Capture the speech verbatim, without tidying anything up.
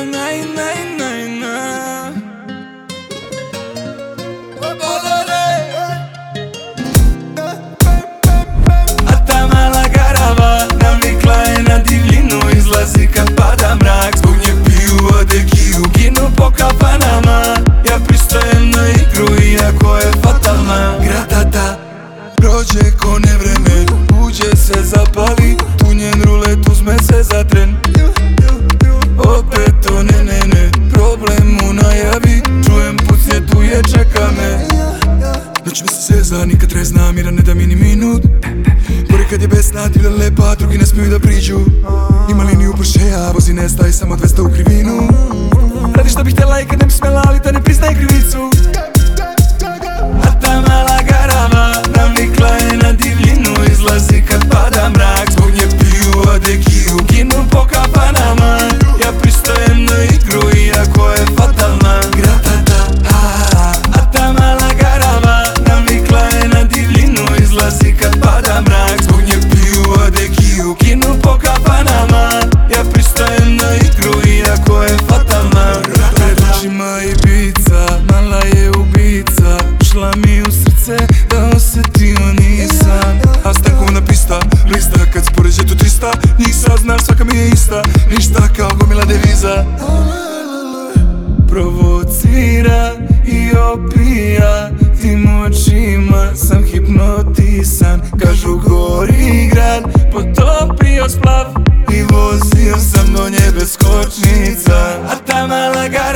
naj, naj, naj, naj. A ta mala garava navikla je na divljinu, izlazi kad pada mrak. Zbog nje piju adekiju, ginu po kafanama. Ja pristajem na igru iako je fatalna. Gratata prođe ko nevreme, uđe se zapali, tu njen rulet uzme se za tren. Opet to ne, ne, ne, problem u najavi, čujem pucnje tu je, čeka me. Noć mi se seza, nikad trezna, mira ne da mi ni minut. Ponekad je besna, divlja lepa, drugi ne smiju da priđu. Ima liniju Porschea, vozi ne staj, samo dvesta u krivinu. Radi što bih htjela i kad ne bi smjela, ali da ne priznaje krivicu. A ta mala garava navikla je na divljinu, izlazi kad pada mrak. Zbog nje piju adekiju, ginu po kafanama. Ja pristajem na igru iako je fatalna. Gratata, a ta mala garava navikla je na divljinu, izlazi kad pada mrak. Zbog nje piju adekiju, ginu po kafanama. Ja pristajem na igru iako je fatalna. Pred očima Ibiza, mala je ubica, ušla mi u srce da osjetio nisam. A stankovna pista, lista kad spoređe tu trista, njih saznaš svaka mi je ista, ništa kao gomila deviza. Provocira i opija, tim očima sam hipnotisan. Kažu gori grad, potopio splav i vozio sam do nje bez kočnica. A ta mala gara